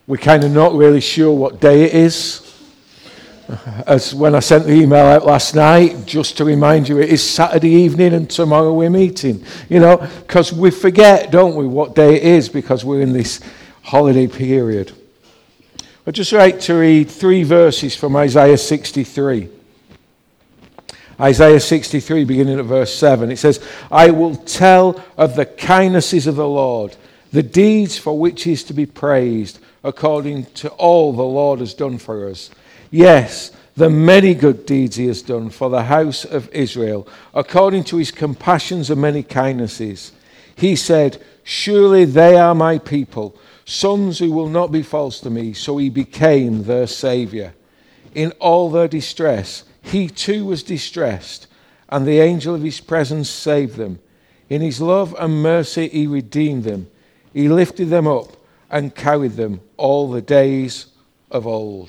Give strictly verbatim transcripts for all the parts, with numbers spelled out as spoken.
We're kind of not really sure what day it is. As when I sent the email out last night, just to remind you, it is Saturday evening and tomorrow we're meeting. You know, because we forget, don't we, what day it is because we're in this holiday period. I'd just like to read three verses from Isaiah sixty-three. Isaiah sixty-three, beginning at verse seven. It says, I will tell of the kindnesses of the Lord, the deeds for which he is to be praised, according to all the Lord has done for us. Yes, the many good deeds he has done for the house of Israel, according to his compassions and many kindnesses. He said, surely they are my people, sons who will not be false to me. So he became their Saviour. In all their distress, he too was distressed, and the angel of his presence saved them. In his love and mercy he redeemed them. He lifted them up and carried them all the days of old.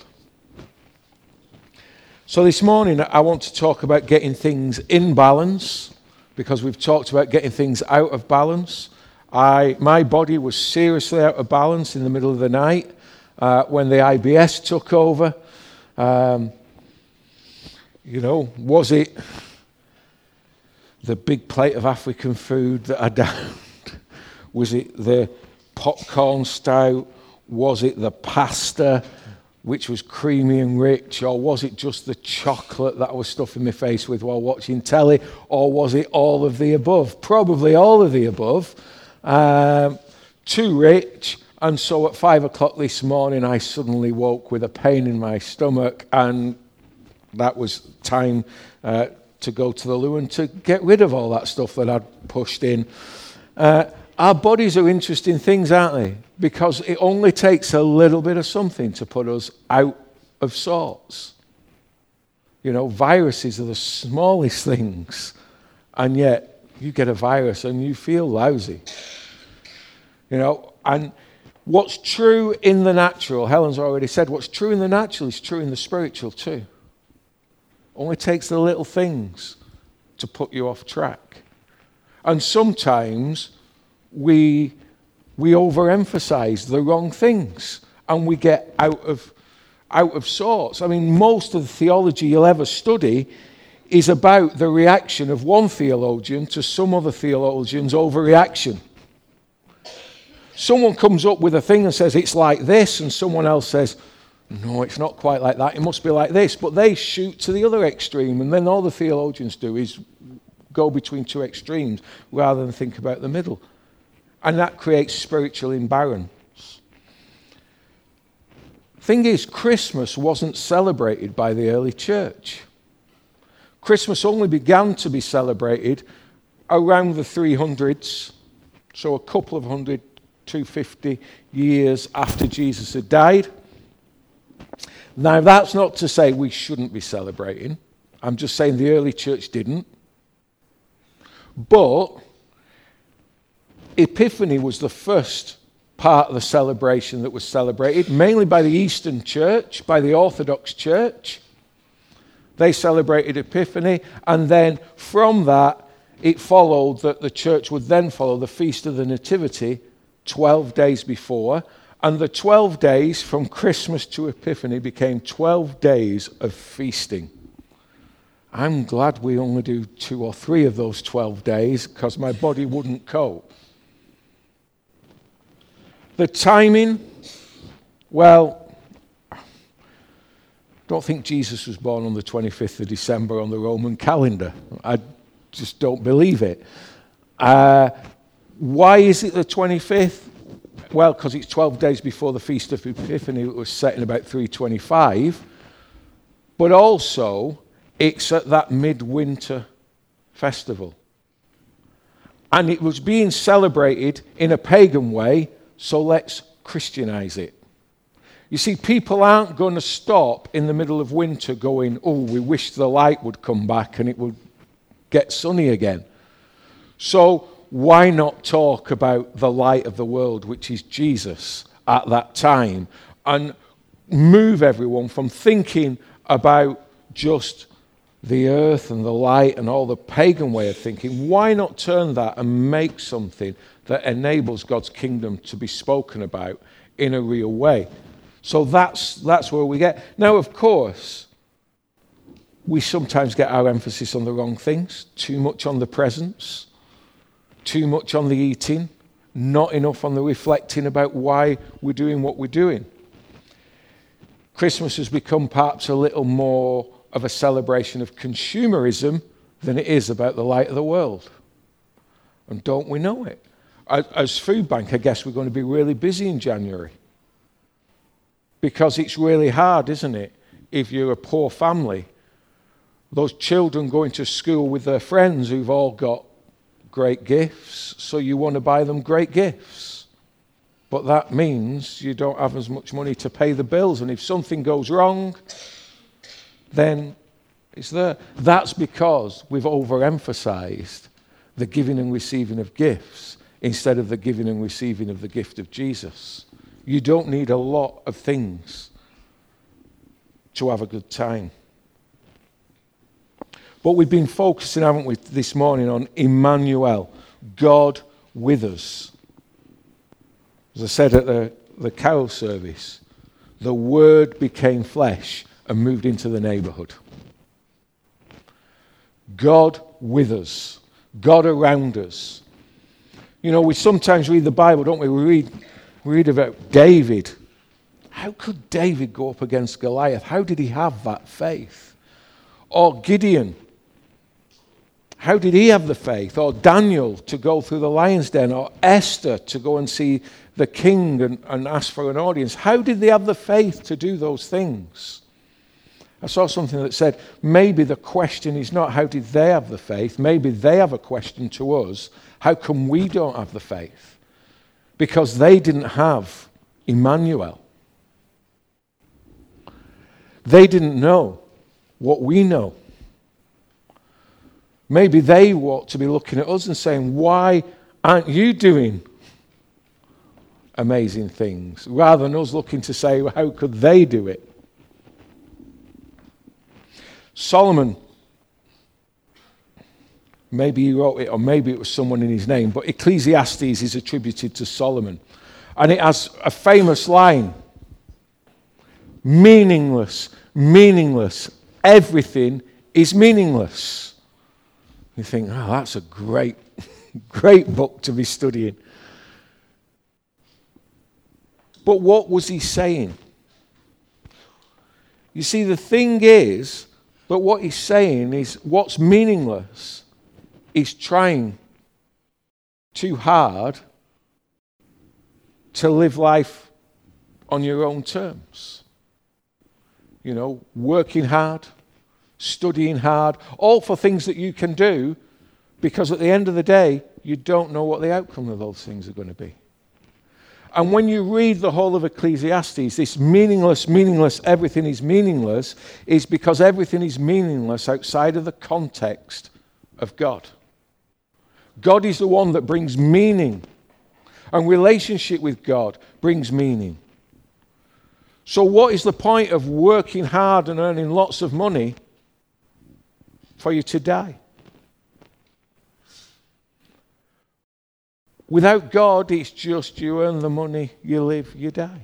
So this morning I want to talk about getting things in balance, because we've talked about getting things out of balance. I, my body was seriously out of balance in the middle of the night uh, when the I B S took over. Um, you know, was it the big plate of African food that I downed? Was it the popcorn stout? Was it the pasta, which was creamy and rich? Or was it just the chocolate that I was stuffing my face with while watching telly? Or was it all of the above? Probably all of the above. Um, too rich. And so at five o'clock this morning, I suddenly woke with a pain in my stomach, and that was time uh, to go to the loo and to get rid of all that stuff that I'd pushed in. Uh, Our bodies are interesting things, aren't they? Because it only takes a little bit of something to put us out of sorts. You know, viruses are the smallest things, and yet you get a virus and you feel lousy. You know, and what's true in the natural, Helen's already said, what's true in the natural is true in the spiritual too. Only takes the little things to put you off track. And sometimes we we overemphasize the wrong things and we get out of out of sorts. I mean, most of the theology you'll ever study is about the reaction of one theologian to some other theologian's overreaction. Someone comes up with a thing and says it's like this, and someone else says, no, it's not quite like that, it must be like this. But they shoot to the other extreme, and then all the theologians do is go between two extremes rather than think about the middle. And that creates spiritual imbalance. Thing is, Christmas wasn't celebrated by the early church. Christmas only began to be celebrated around the three hundreds, so a couple of hundred, two hundred fifty years after Jesus had died. Now, that's not to say we shouldn't be celebrating. I'm just saying the early church didn't. But Epiphany was the first part of the celebration that was celebrated, mainly by the Eastern Church, by the Orthodox Church. They celebrated Epiphany, and then from that, it followed that the church would then follow the Feast of the Nativity twelve days before, and the twelve days from Christmas to Epiphany became twelve days of feasting. I'm glad we only do two or three of those twelve days, because my body wouldn't cope. The timing, well, I don't think Jesus was born on the twenty-fifth of December on the Roman calendar. I just don't believe it. Uh, why is it the twenty-fifth? Well, because it's twelve days before the Feast of Epiphany. It was set in about three twenty-five. But also, it's at that midwinter festival. And it was being celebrated in a pagan way, so let's Christianize it. You see, people aren't going to stop in the middle of winter going, oh, we wish the light would come back and it would get sunny again. So why not talk about the light of the world, which is Jesus, at that time, and move everyone from thinking about just the earth and the light and all the pagan way of thinking? Why not turn that and make something that enables God's kingdom to be spoken about in a real way? So that's that's where we get. Now, of course, we sometimes get our emphasis on the wrong things, too much on the presents, too much on the eating, not enough on the reflecting about why we're doing what we're doing. Christmas has become perhaps a little more of a celebration of consumerism than it is about the light of the world. And don't we know it? As Food Bank, I guess we're going to be really busy in January. Because it's really hard, isn't it? If you're a poor family, those children going to school with their friends who've all got great gifts, so you want to buy them great gifts. But that means you don't have as much money to pay the bills, and if something goes wrong, then it's there. That's because we've overemphasized the giving and receiving of gifts instead of the giving and receiving of the gift of Jesus. You don't need a lot of things to have a good time. But we've been focusing, haven't we, this morning on Emmanuel, God with us. As I said at the, the carol service, the Word became flesh and moved into the neighborhood. God with us. God around us. You know, we sometimes read the Bible, don't we? We read, we read about David. How could David go up against Goliath? How did he have that faith? Or Gideon. How did he have the faith? Or Daniel to go through the lion's den? Or Esther to go and see the king and, and ask for an audience? How did they have the faith to do those things? I saw something that said, maybe the question is not how did they have the faith, maybe they have a question to us, how come we don't have the faith? Because they didn't have Emmanuel. They didn't know what we know. Maybe they ought to be looking at us and saying, why aren't you doing amazing things? Rather than us looking to say, well, how could they do it? Solomon, maybe he wrote it, or maybe it was someone in his name, but Ecclesiastes is attributed to Solomon. And it has a famous line, meaningless, meaningless, everything is meaningless. You think, oh, that's a great, great book to be studying. But what was he saying? You see, the thing is, but what he's saying is what's meaningless is trying too hard to live life on your own terms. You know, working hard, studying hard, all for things that you can do because at the end of the day, you don't know what the outcome of those things are going to be. And when you read the whole of Ecclesiastes, this meaningless, meaningless, everything is meaningless, is because everything is meaningless outside of the context of God. God is the one that brings meaning, and relationship with God brings meaning. So what is the point of working hard and earning lots of money for you to die? Without God, it's just you earn the money, you live, you die.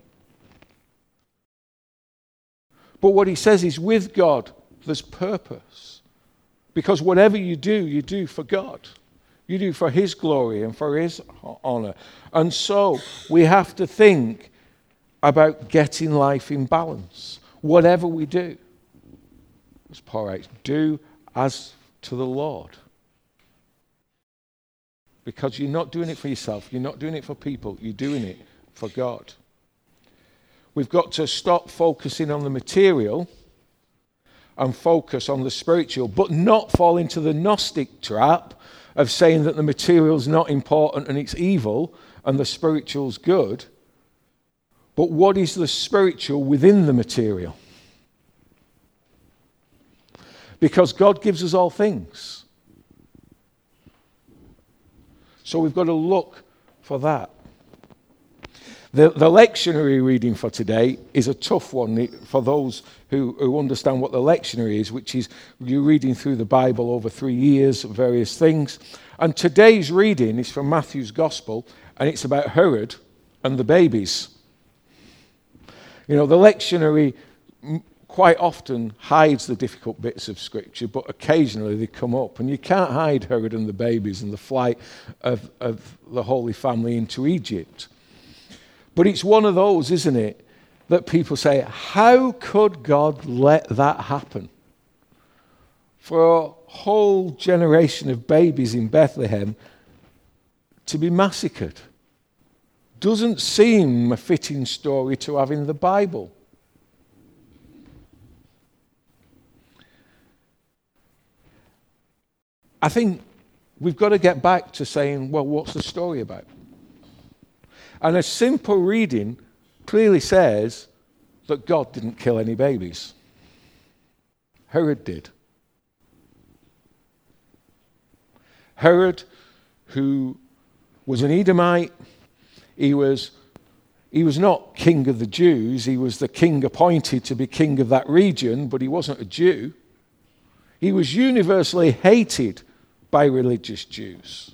But what he says is with God, there's purpose. Because whatever you do, you do for God. You do for his glory and for his honor. And so we have to think about getting life in balance. Whatever we do, as Paul writes, do as to the Lord. Because you're not doing it for yourself. You're not doing it for people. You're doing it for God. We've got to stop focusing on the material and focus on the spiritual, but not fall into the Gnostic trap of saying that the material's not important and it's evil and the spiritual's good. But what is the spiritual within the material? Because God gives us all things. So we've got to look for that. The, the lectionary reading for today is a tough one for those who, who understand what the lectionary is, which is you're reading through the Bible over three years, various things. And today's reading is from Matthew's Gospel, and it's about Herod and the babies. You know, the lectionary quite often hides the difficult bits of Scripture, but occasionally they come up. And you can't hide Herod and the babies and the flight of, of the Holy Family into Egypt. But it's one of those, isn't it, that people say, how could God let that happen? For a whole generation of babies in Bethlehem to be massacred. Doesn't seem a fitting story to have in the Bible. I think we've got to get back to saying, well, what's the story about? And a simple reading clearly says that God didn't kill any babies. Herod did. Herod, who was an Edomite, he was, he was not king of the Jews, he was the king appointed to be king of that region, but he wasn't a Jew. He was universally hated by religious Jews.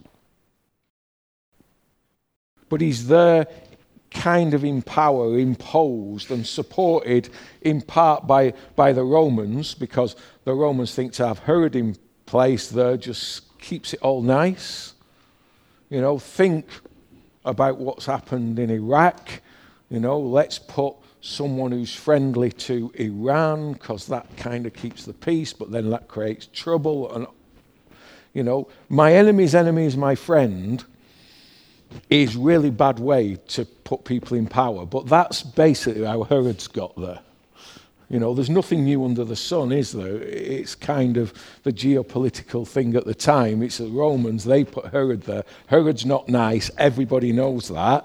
But he's there kind of in power, imposed and supported in part by, by the Romans, because the Romans think to have Herod in place there just keeps it all nice. You know, think about what's happened in Iraq. You know, let's put someone who's friendly to Iran, because that kind of keeps the peace, but then that creates trouble. And, you know, my enemy's enemy is my friend is really bad way to put people in power. But that's basically how Herod's got there. You know, there's nothing new under the sun, is there? It's kind of the geopolitical thing at the time. It's the Romans, they put Herod there. Herod's not nice, everybody knows that.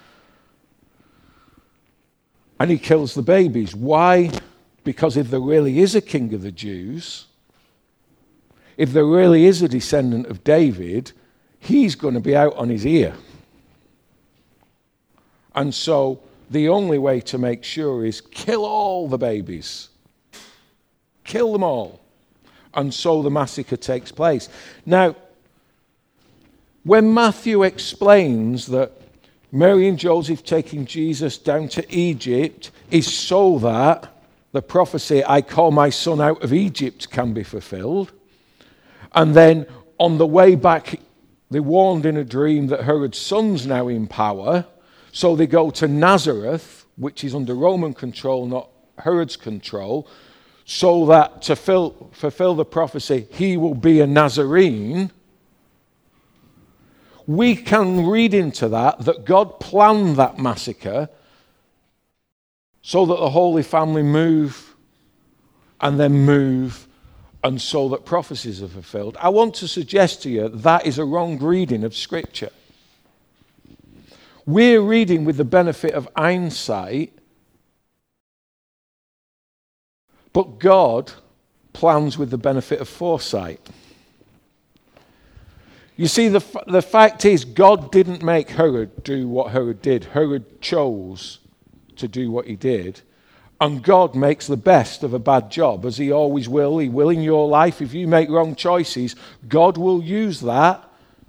And he kills the babies. Why? Because if there really is a king of the Jews, if there really is a descendant of David, he's going to be out on his ear. And so the only way to make sure is kill all the babies. Kill them all. And so the massacre takes place. Now, when Matthew explains that Mary and Joseph taking Jesus down to Egypt is so that the prophecy, I call my son out of Egypt, can be fulfilled. And then on the way back, they warned in a dream that Herod's son's now in power. So they go to Nazareth, which is under Roman control, not Herod's control, so that to fill, fulfill the prophecy, he will be a Nazarene. We can read into that that God planned that massacre so that the Holy Family move and then move, and so that prophecies are fulfilled. I want to suggest to you that is a wrong reading of Scripture. We're reading with the benefit of hindsight, but God plans with the benefit of foresight. You see, the, the fact is, God didn't make Herod do what Herod did. Herod chose to do what he did. And God makes the best of a bad job, as he always will. He will in your life. If you make wrong choices, God will use that.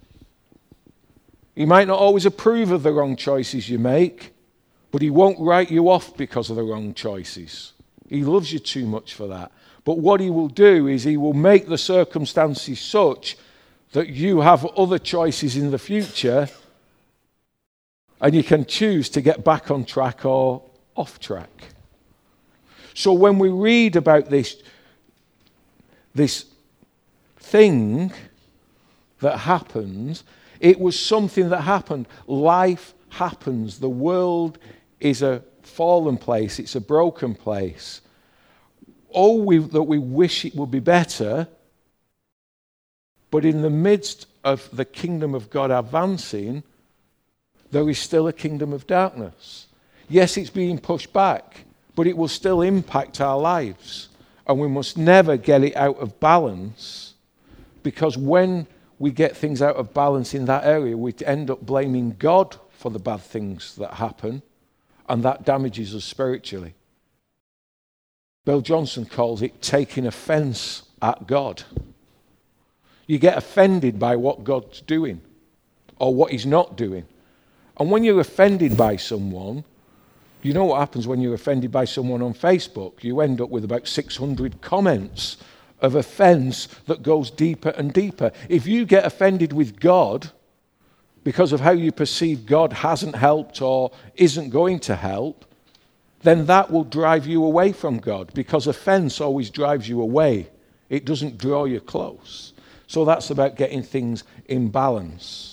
He might not always approve of the wrong choices you make, but he won't write you off because of the wrong choices. He loves you too much for that. But what he will do is he will make the circumstances such that you have other choices in the future, and you can choose to get back on track or off track. So when we read about this, this thing that happened, it was something that happened. Life happens. The world is a fallen place. It's a broken place. Oh, we, that we wish it would be better. But in the midst of the kingdom of God advancing, there is still a kingdom of darkness. Yes, it's being pushed back, but it will still impact our lives. And we must never get it out of balance, because when we get things out of balance in that area, we end up blaming God for the bad things that happen, and that damages us spiritually. Bill Johnson calls it taking offense at God. You get offended by what God's doing or what he's not doing. And when you're offended by someone, You know what happens when you're offended by someone on Facebook? You end up with about six hundred comments of offense that goes deeper and deeper. If you get offended with God because of how you perceive God hasn't helped or isn't going to help, then that will drive you away from God, because offense always drives you away. It doesn't draw you close. So that's about getting things in balance.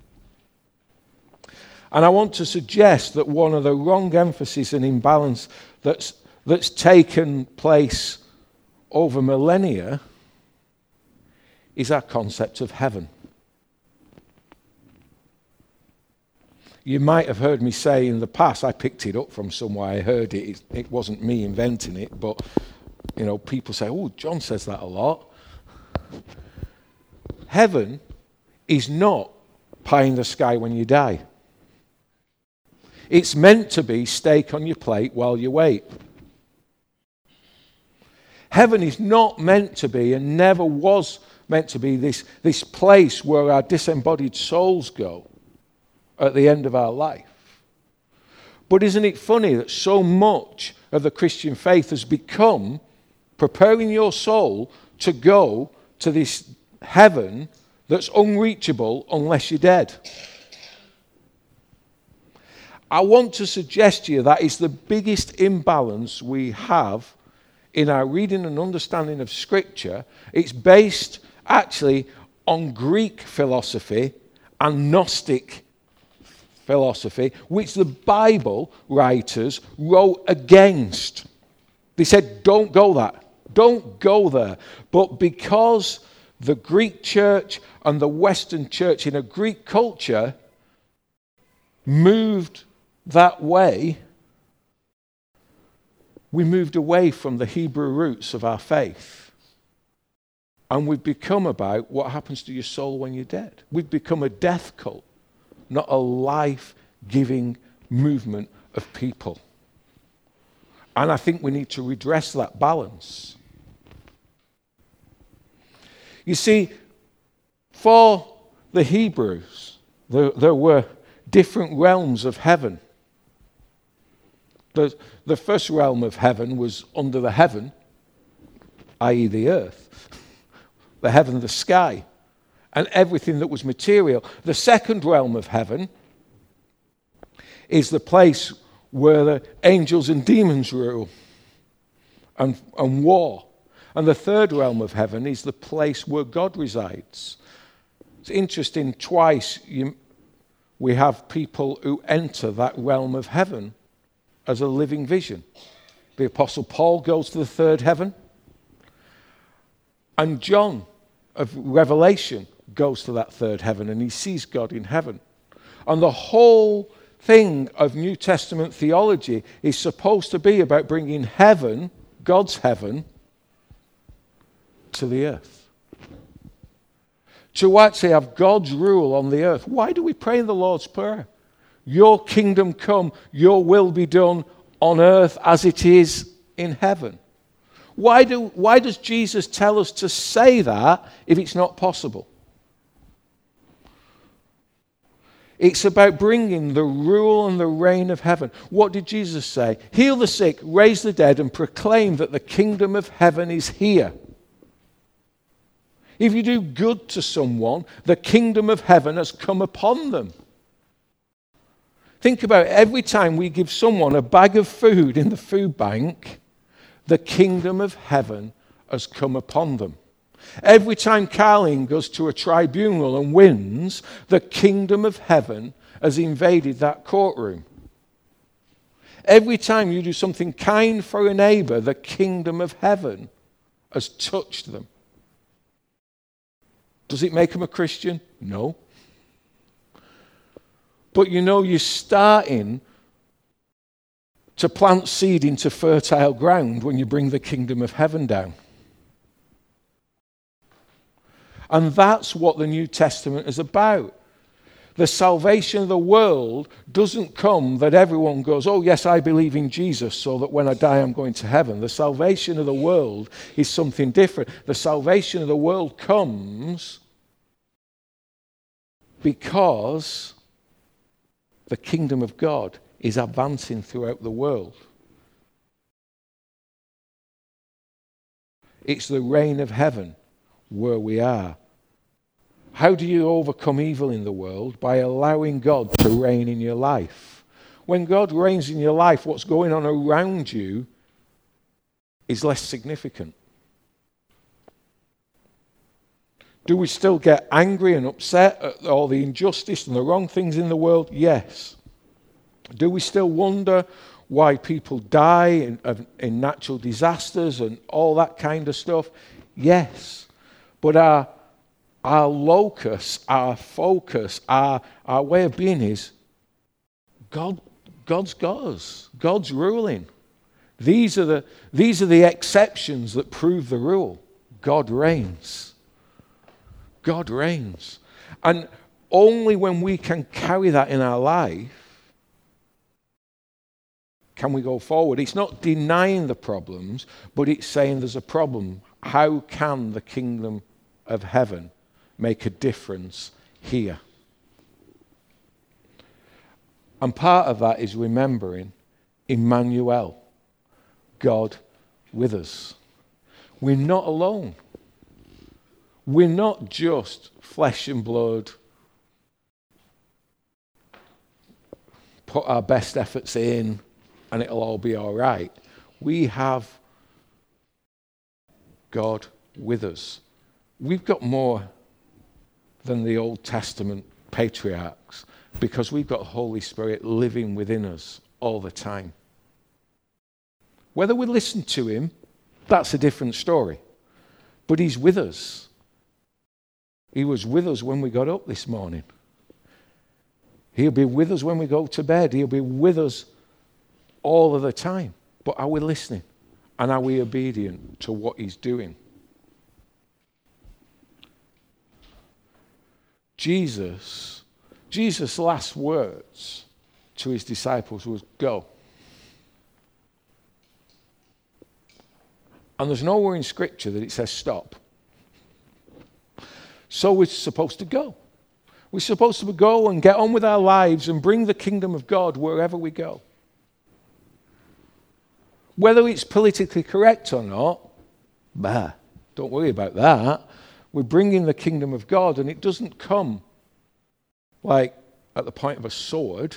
And I want to suggest that one of the wrong emphasis and imbalance that's, that's taken place over millennia is our concept of heaven. You might have heard me say in the past, I picked it up from somewhere, I heard it, it, it wasn't me inventing it, but you know, people say, oh, John says that a lot. Heaven is not pie in the sky when you die. It's meant to be steak on your plate while you wait. Heaven is not meant to be, and never was meant to be, this, this place where our disembodied souls go at the end of our life. But isn't it funny that so much of the Christian faith has become preparing your soul to go to this heaven that's unreachable unless you're dead? I want to suggest to you that is the biggest imbalance we have in our reading and understanding of Scripture. It's based actually on Greek philosophy and Gnostic philosophy, which the Bible writers wrote against. They said, don't go that. Don't go there. But because the Greek church and the Western church in a Greek culture moved that way, we moved away from the Hebrew roots of our faith. And we've become about what happens to your soul when you're dead. We've become a death cult, not a life-giving movement of people. And I think we need to redress that balance. You see, for the Hebrews, there, there were different realms of heaven. The, the first realm of heaven was under the heaven, that is the earth, the heaven, the sky, and everything that was material. The second realm of heaven is the place where the angels and demons rule and, and war. And the third realm of heaven is the place where God resides. It's interesting, twice you, we have people who enter that realm of heaven as a living vision. The Apostle Paul goes to the third heaven, and John of Revelation goes to that third heaven, and he sees God in heaven. And the whole thing of New Testament theology is supposed to be about bringing heaven, God's heaven, to the earth. To actually have God's rule on the earth. Why do we pray in the Lord's Prayer? Your kingdom come, your will be done on earth as it is in heaven. Why do, why does Jesus tell us to say that if it's not possible? It's about bringing the rule and the reign of heaven. What did Jesus say? Heal the sick, raise the dead, and proclaim that the kingdom of heaven is here. If you do good to someone, the kingdom of heaven has come upon them. Think about it. Every time we give someone a bag of food in the food bank, the kingdom of heaven has come upon them. Every time Carling goes to a tribunal and wins, the kingdom of heaven has invaded that courtroom. Every time you do something kind for a neighbor, the kingdom of heaven has touched them. Does it make them a Christian? No. But you know, you're starting to plant seed into fertile ground when you bring the kingdom of heaven down. And that's what the New Testament is about. The salvation of the world doesn't come that everyone goes, oh yes, I believe in Jesus, so that when I die I'm going to heaven. The salvation of the world is something different. The salvation of the world comes because the kingdom of God is advancing throughout the world. It's the reign of heaven where we are. How do you overcome evil in the world? By allowing God to reign in your life. When God reigns in your life, what's going on around you is less significant. Do we still get angry and upset at all the injustice and the wrong things in the world? Yes. Do we still wonder why people die in, in natural disasters and all that kind of stuff? Yes. But our, our locus, our focus, our, our way of being is God, God's got us. God's ruling. These are the, these are the exceptions that prove the rule. God reigns. God reigns. And only when we can carry that in our life can we go forward. It's not denying the problems, but it's saying there's a problem. How can the kingdom of heaven make a difference here? And part of that is remembering Emmanuel, God with us. We're not alone. We're not just flesh and blood, put our best efforts in, and it'll all be all right. We have God with us. We've got more than the Old Testament patriarchs because we've got the Holy Spirit living within us all the time. Whether we listen to him, that's a different story. But he's with us. He was with us when we got up this morning. He'll be with us when we go to bed. He'll be with us all of the time. But are we listening? And are we obedient to what he's doing? Jesus, Jesus' last words to his disciples was, go. And there's nowhere in Scripture that it says stop. So we're supposed to go. We're supposed to go and get on with our lives and bring the kingdom of God wherever we go. Whether it's politically correct or not, bah, don't worry about that. We're bringing the kingdom of God, and it doesn't come like at the point of a sword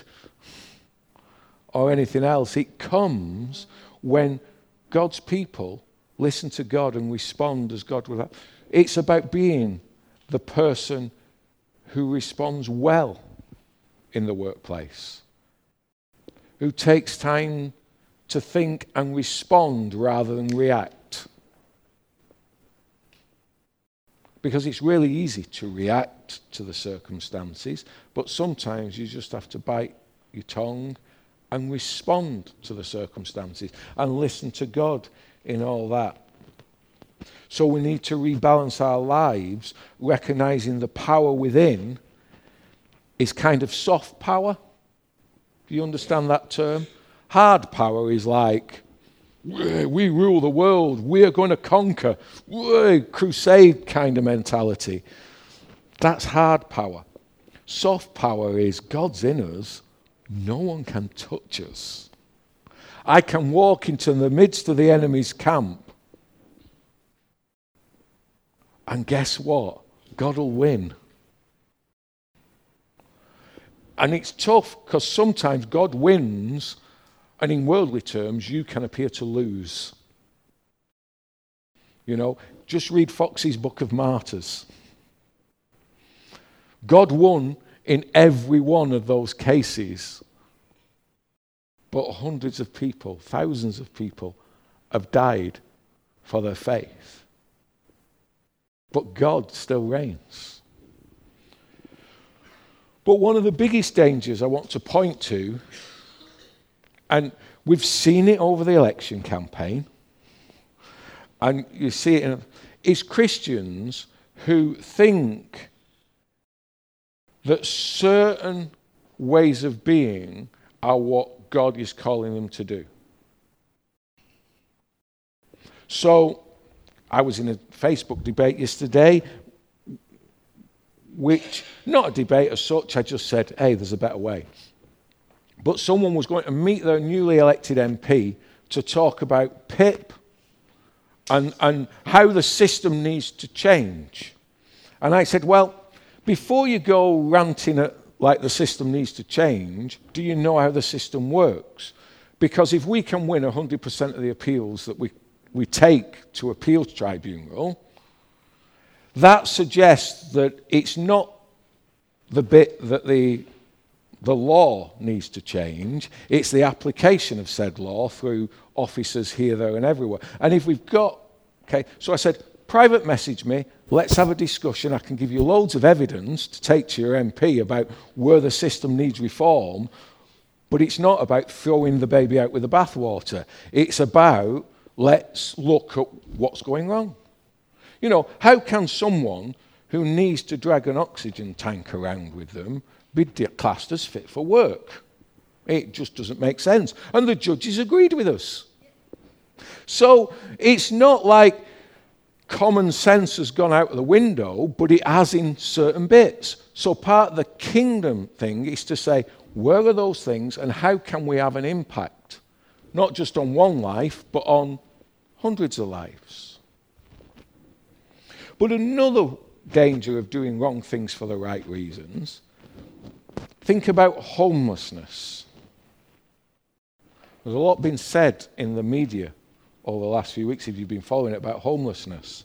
or anything else. It comes when God's people listen to God and respond as God will. It's about being the person who responds well in the workplace, who takes time to think and respond rather than react. Because it's really easy to react to the circumstances, but sometimes you just have to bite your tongue and respond to the circumstances and listen to God in all that. So we need to rebalance our lives, recognizing the power within is kind of soft power. Do you understand that term? Hard power is like, we rule the world, we are going to conquer, crusade kind of mentality. That's hard power. Soft power is God's in us, no one can touch us. I can walk into the midst of the enemy's camp, and guess what? God will win. And it's tough because sometimes God wins, and in worldly terms, you can appear to lose. You know, just read Foxe's Book of Martyrs. God won in every one of those cases. But hundreds of people, thousands of people have died for their faith. But God still reigns. But one of the biggest dangers I want to point to, and we've seen it over the election campaign, and you see it in, is Christians who think that certain ways of being are what God is calling them to do. So, I was in a Facebook debate yesterday, which, not a debate as such, I just said, hey, there's a better way. but someone was going to meet their newly elected M P to talk about P I P and, and how the system needs to change. And I said, well, before you go ranting at like the system needs to change, do you know how the system works? Because if we can win one hundred percent of the appeals that we, we take to appeals tribunal, that suggests that it's not the bit that the, the law needs to change, it's the application of said law through officers here, there and everywhere. And if we've got, okay, so I said, private message me, let's have a discussion. I can give you loads of evidence to take to your M P about where the system needs reform, but it's not about throwing the baby out with the bathwater. It's about, let's look at what's going wrong. You know, how can someone who needs to drag an oxygen tank around with them be classed as fit for work? It just doesn't make sense. And the judges agreed with us. So it's not like common sense has gone out of the window, but it has in certain bits. So part of the kingdom thing is to say, where are those things and how can we have an impact? Not just on one life, but on hundreds of lives. But another danger of doing wrong things for the right reasons, think about homelessness. There's a lot been said in the media over the last few weeks, if you've been following it, about homelessness.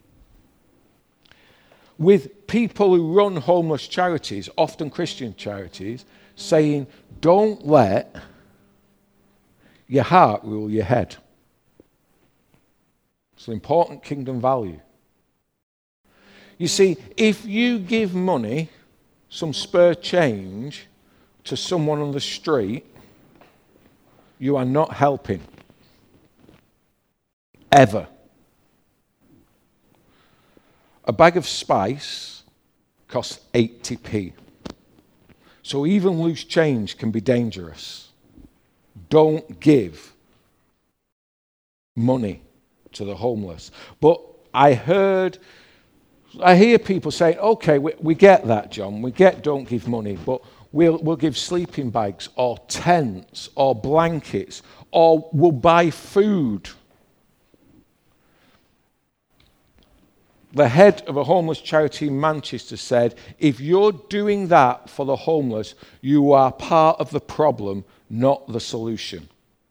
With people who run homeless charities, often Christian charities, saying, don't let your heart rule your head. It's an important kingdom value. You see, if you give money, some spare change, to someone on the street, you are not helping. Ever. A bag of spice costs eighty p. So even loose change can be dangerous. Don't give money to the homeless. But I heard, I hear people saying, okay, we, we get that, John. We get don't give money, but we'll, we'll give sleeping bags or tents or blankets or we'll buy food. The head of a homeless charity in Manchester said, if you're doing that for the homeless, you are part of the problem, not the solution.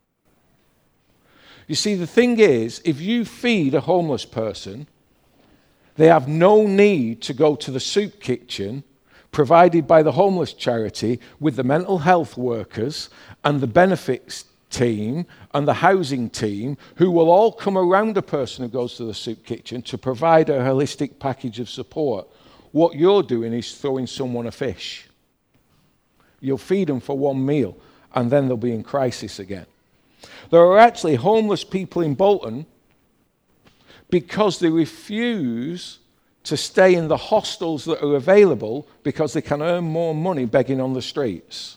You see, the thing is, if you feed a homeless person, they have no need to go to the soup kitchen provided by the homeless charity with the mental health workers and the benefits team and the housing team who will all come around a person who goes to the soup kitchen to provide a holistic package of support. What you're doing is throwing someone a fish. You'll feed them for one meal and then they'll be in crisis again. There are actually homeless people in Bolton because they refuse to stay in the hostels that are available because they can earn more money begging on the streets.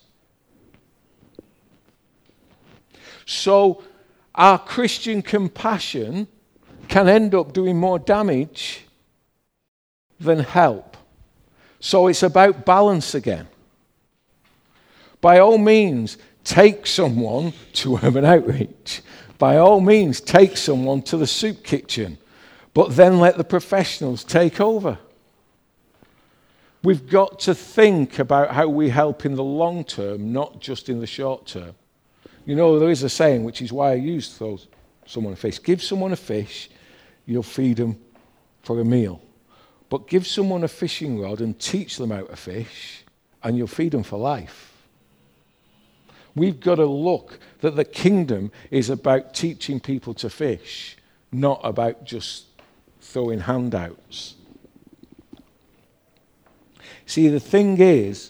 So our Christian compassion can end up doing more damage than help. So it's about balance again. By all means, take someone to Urban Outreach. By all means, take someone to the soup kitchen. But then let the professionals take over. We've got to think about how we help in the long term, not just in the short term. You know, there is a saying, which is why I use throw someone a fish. Give someone a fish, you'll feed them for a meal. But give someone a fishing rod and teach them how to fish, and you'll feed them for life. We've got to look that the kingdom is about teaching people to fish, not about just throwing handouts. See, the thing is,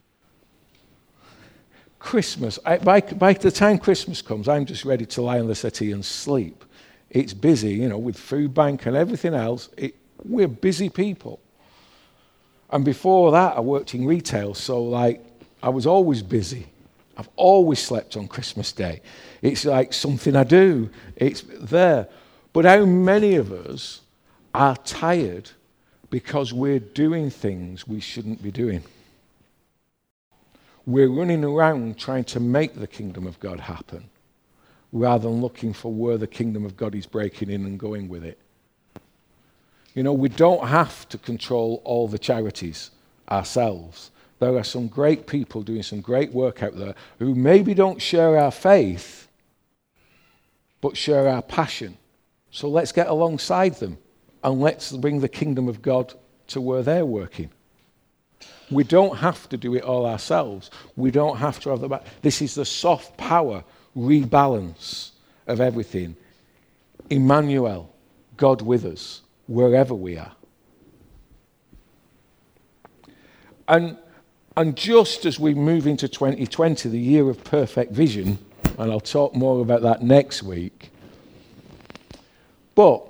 Christmas, I, by, by the time Christmas comes, I'm just ready to lie on the settee and sleep. It's busy, you know, with food bank and everything else. It, we're busy people. And before that, I worked in retail, so like I was always busy. I've always slept on Christmas Day. It's like something I do. It's there. But how many of us are tired because we're doing things we shouldn't be doing? we're running around trying to make the kingdom of God happen rather than looking for where the kingdom of God is breaking in and going with it. You know, we don't have to control all the charities ourselves. There are some great people doing some great work out there who maybe don't share our faith, but share our passion. So let's get alongside them and let's bring the kingdom of God to where they're working. We don't have to do it all ourselves. We don't have to have the back. This is the soft power rebalance of everything. Emmanuel, God with us, wherever we are. And, and just as we move into twenty twenty, the year of perfect vision, and I'll talk more about that next week, but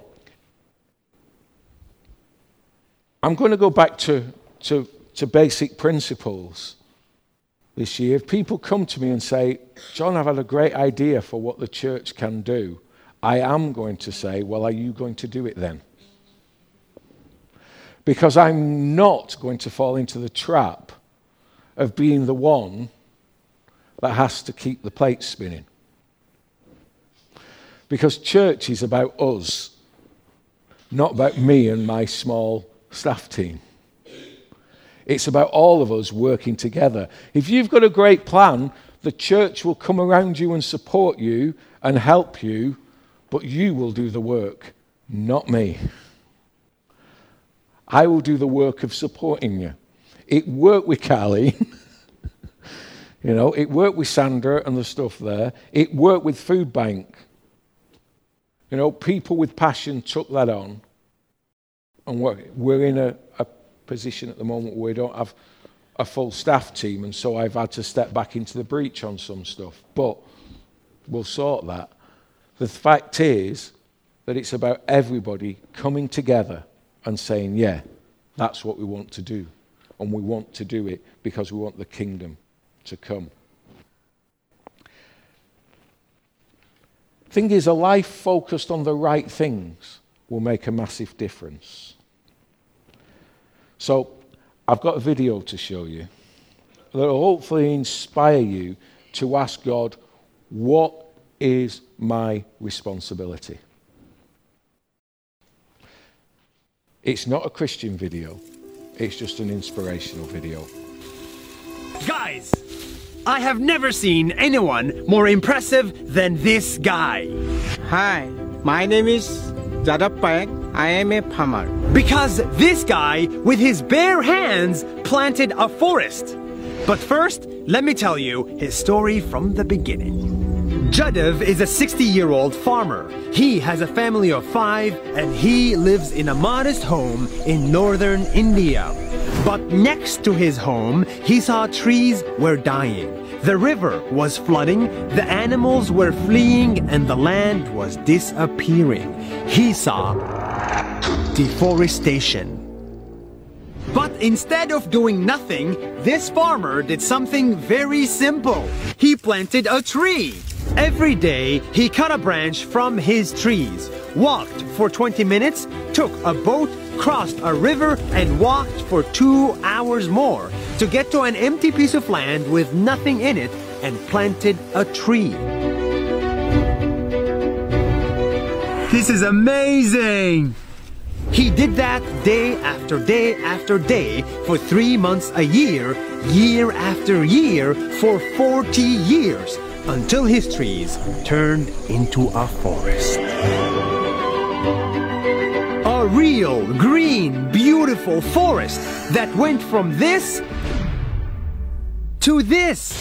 I'm going to go back to, to, to basic principles this year. If people come to me and say, John, I've had a great idea for what the church can do, I am going to say, well, are you going to do it then? Because I'm not going to fall into the trap of being the one that has to keep the plate spinning. Because church is about us, not about me and my small staff team. It's about all of us working together. If you've got a great plan, the church will come around you and support you and help you, but you will do the work, not me. I will do the work of supporting you. It worked with Carly. You know, it worked with Sandra and the stuff there. It worked with Food Bank. You know, people with passion took that on. And we're, we're in a, a position at the moment where we don't have a full staff team, and so I've had to step back into the breach on some stuff. But we'll sort that. The fact is that it's about everybody coming together and saying, yeah, that's what we want to do. And we want to do it because we want the kingdom to come. Thing is, a life focused on the right things will make a massive difference. So, I've got a video to show you that will hopefully inspire you to ask God, what is my responsibility? It's not a Christian video. It's just an inspirational video. Guys, I have never seen anyone more impressive than this guy. Hi, my name is Jadappak. I am a farmer. Because this guy, with his bare hands, planted a forest. But first, let me tell you his story from the beginning. Jadav is a sixty-year-old farmer. He has a family of five, and he lives in a modest home in northern India. But next to his home, he saw trees were dying. The river was flooding, the animals were fleeing, and the land was disappearing. He saw deforestation. But instead of doing nothing, this farmer did something very simple. He planted a tree. Every day, he cut a branch from his trees, walked for twenty minutes, took a boat, crossed a river, and walked for two hours more to get to an empty piece of land with nothing in it and planted a tree. This is amazing! He did that day after day after day for three months a year, year after year, for forty years, until his trees turned into a forest. A real, green, beautiful forest that went from this to this.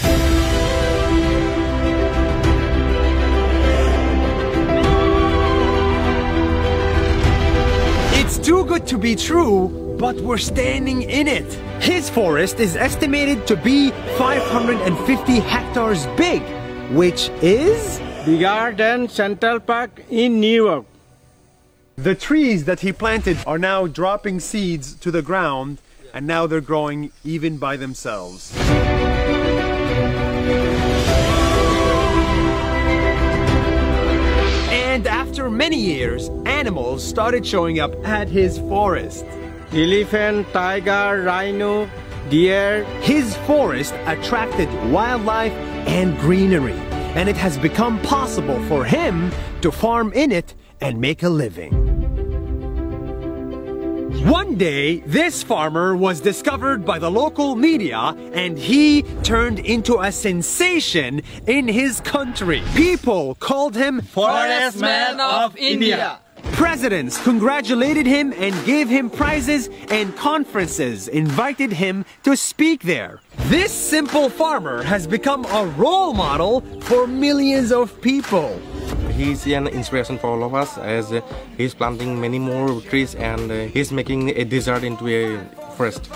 It's too good to be true, but we're standing in it. His forest is estimated to be five hundred fifty hectares big, which is Bigger than Central Park in New York. The trees that he planted are now dropping seeds to the ground, and now they're growing even by themselves. And after many years, animals started showing up at his forest. Elephant, tiger, rhino, deer. His forest attracted wildlife and greenery, and it has become possible for him to farm in it and make a living. One day, this farmer was discovered by the local media, and he turned into a sensation in his country. People called him Forest Man of India. Presidents congratulated him and gave him prizes, and conferences invited him to speak there. This simple farmer has become a role model for millions of people. He's an inspiration for all of us, as uh, he's planting many more trees, and uh, he's making a desert into a forest.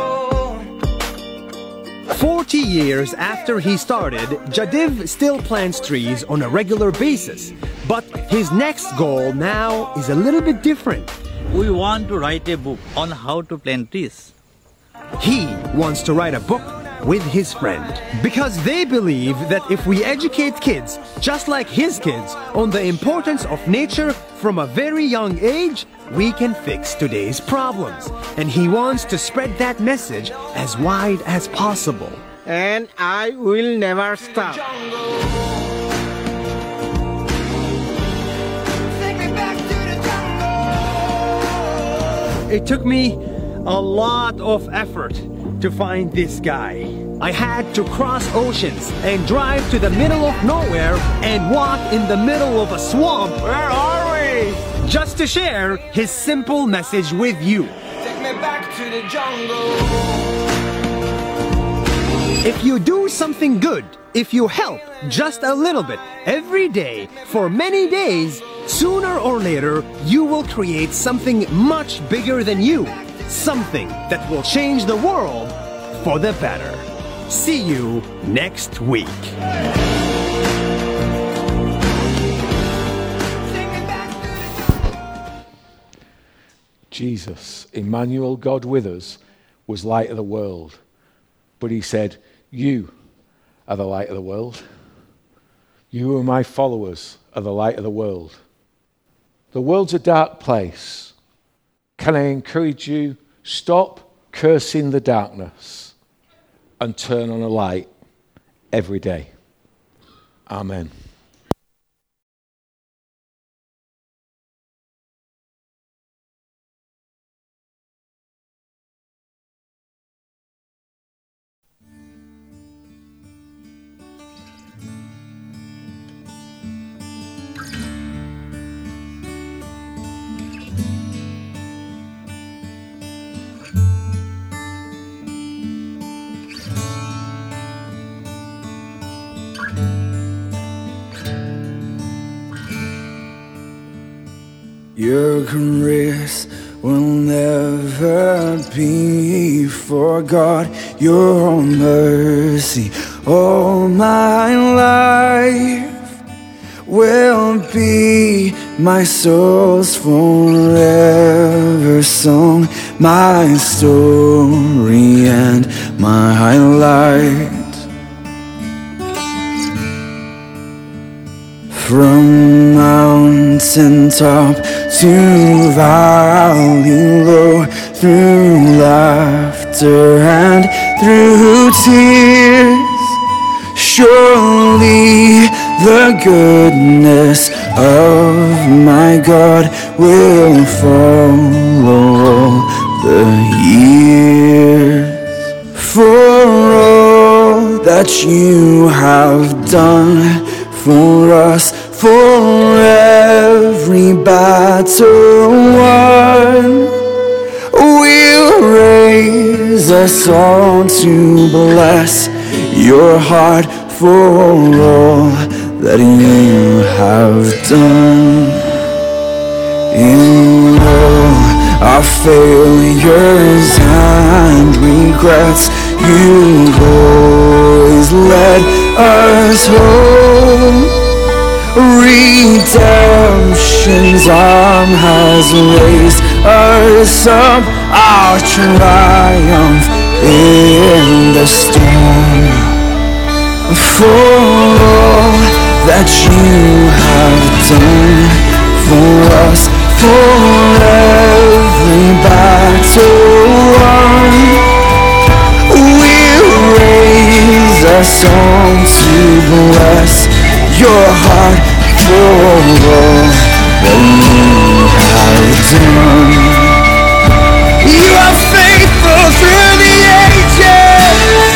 Forty years after he started, Jadiv still plants trees on a regular basis. But his next goal now is a little bit different. We want to write a book on how to plant trees. He wants to write a book with his friend, because they believe that if we educate kids, just like his kids, on the importance of nature from a very young age, we can fix today's problems. And he wants to spread that message as wide as possible. And I will never stop. It took me a lot of effort to find this guy. I had to cross oceans and drive to the middle of nowhere and walk in the middle of a swamp. Where are we? Just to share his simple message with you. Take me back to the jungle. If you do something good, if you help just a little bit every day for many days, sooner or later you will create something much bigger than you. Something that will change the world for the better. See you next week. Jesus, Emmanuel, God with us, was light of the world. But he said, you are the light of the world. You who are my followers are the light of the world. The world's a dark place. Can I encourage you, stop cursing the darkness and turn on a light every day. Amen. Your grace will never be forgot. Your mercy all my life will be my soul's forever song, my story and my highlight. From mountain top to valley low, through laughter and through tears, surely the goodness of my God will follow all the years. For all that you have done for us, for every battle won, we'll raise a song to bless your heart for all that you have done. In all our failures and regrets, you've always led us home. Redemption's arm has raised us up, our triumph in the storm. For all that you have done for us, for every battle won, song to bless your heart for all that you have done. You are faithful through the ages.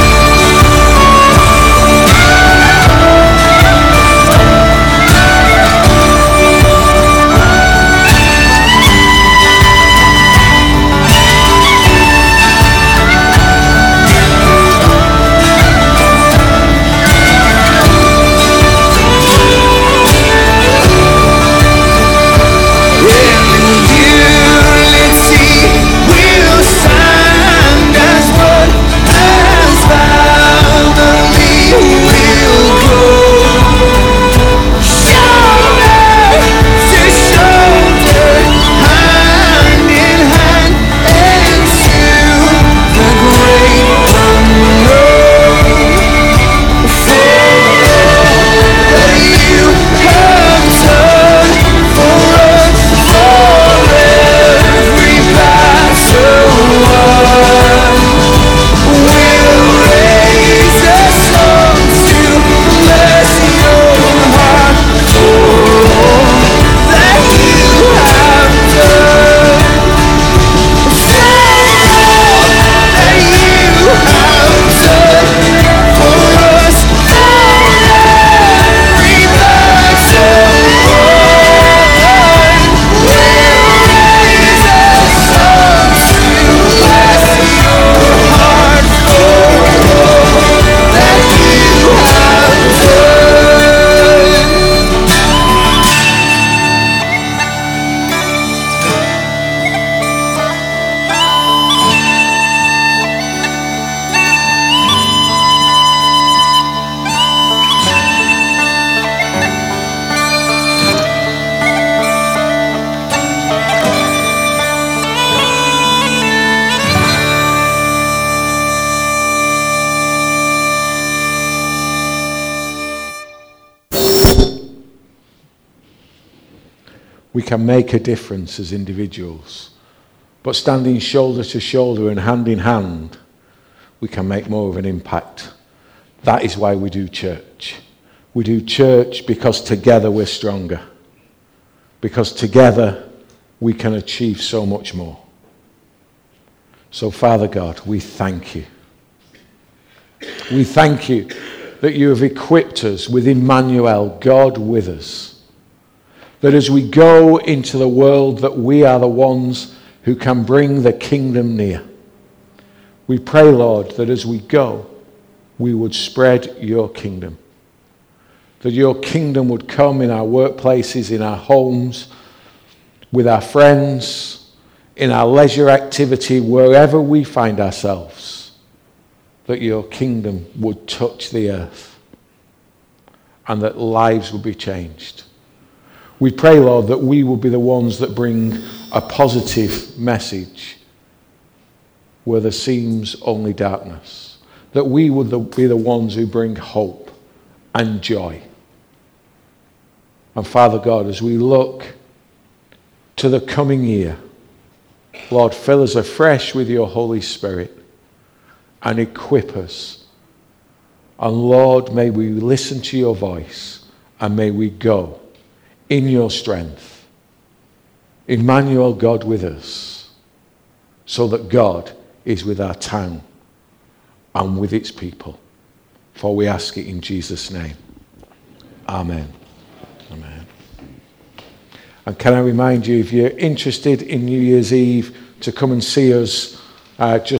We can make a difference as individuals, but standing shoulder to shoulder and hand in hand, we can make more of an impact. That is why we do church. We do church because together we're stronger, because together we can achieve so much more. So, Father God, we thank you. We thank you that you have equipped us with Emmanuel, God with us. That as we go into the world, that we are the ones who can bring the kingdom near. We pray, Lord, that as we go, we would spread your kingdom. That your kingdom would come in our workplaces, in our homes, with our friends, in our leisure activity, wherever we find ourselves. That your kingdom would touch the earth and that lives would be changed. We pray, Lord, that we will be the ones that bring a positive message where there seems only darkness. That we would be the ones who bring hope and joy. And Father God, as we look to the coming year, Lord, fill us afresh with your Holy Spirit and equip us. And Lord, may we listen to your voice and may we go in your strength. Emmanuel, God with us, so that God is with our town and with its people. For we ask it in Jesus' name. Amen. Amen. And can I remind you, if you're interested in New Year's Eve, to come and see us uh, just